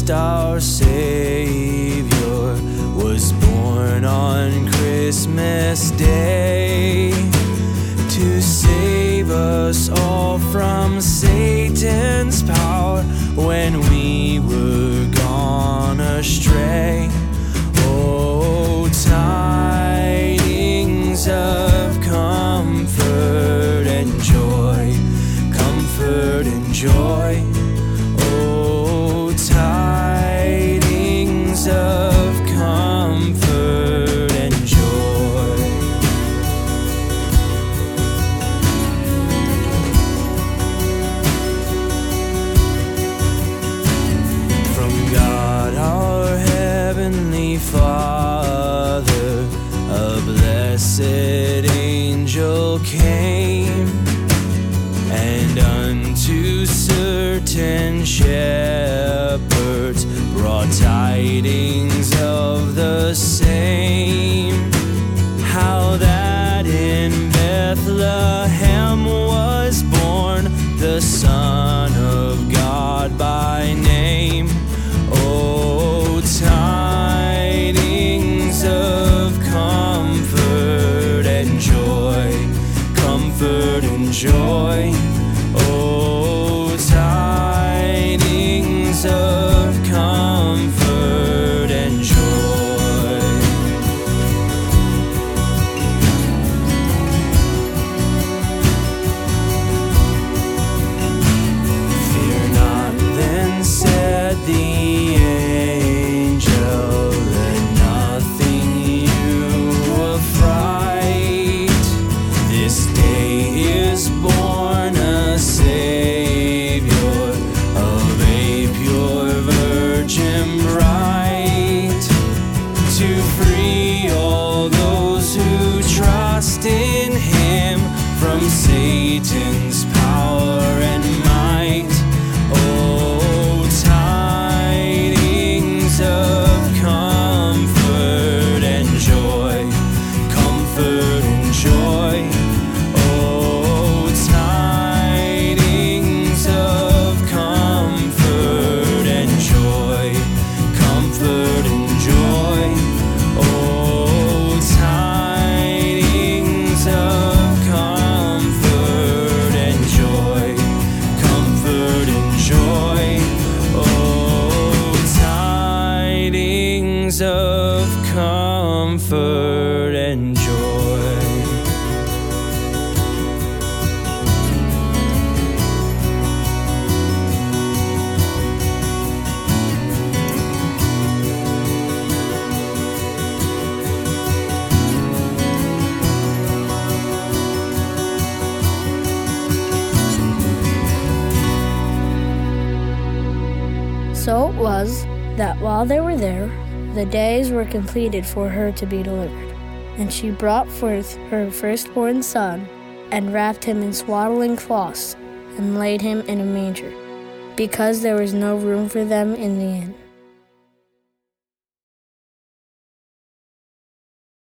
Christ our Savior was born on Christmas Day to save us all from Satan's power when we were gone astray. Oh, tidings of comfort and joy, comfort and joy. Oh, tidings of comfort and joy. From God our Heavenly Father, a blessed angel came, and unto certain shepherds brought tidings of the same, how that in Bethlehem was born the Son of God by name. Oh, tidings of comfort and joy, comfort and joy. Oh, tidings of comfort and joy. Fear not, then said the angel, let nothing you affright. This day is born a Savior of a pure virgin bright, to free all those who trust in Him from Satan's power and might. Oh, tidings of comfort and joy, comfort and joy. Oh, tidings of comfort and joy, comfort and joy. Oh, tidings of comfort and joy, comfort and joy. Oh, tidings of comfort and joy. So it was that while they were there, the days were completed for her to be delivered. And she brought forth her firstborn son, and wrapped him in swaddling cloths, and laid him in a manger, because there was no room for them in the inn.